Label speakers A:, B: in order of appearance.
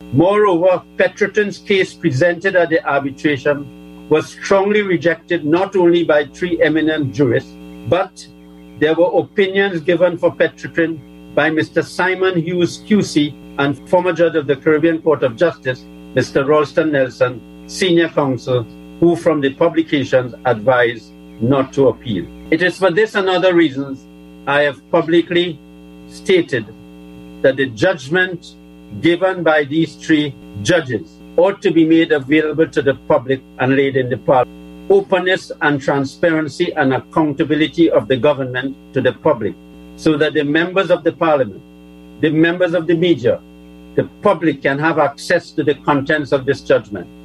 A: Moreover, Petrotrin's case presented at the arbitration was strongly rejected not only by three eminent jurists, but there were opinions given for Petrotrin by Mr. Simon Hughes QC and former judge of the Caribbean Court of Justice, Mr. Ralston Nelson, senior counsel, who from the publications advised not to appeal. It is for this and other reasons I have publicly stated that the judgment given by these three judges ought to be made available to the public and laid in the Parliament. Openness and transparency and accountability of the government to the public, so that the members of the Parliament, the members of the media, the public can have access to the contents of this judgment.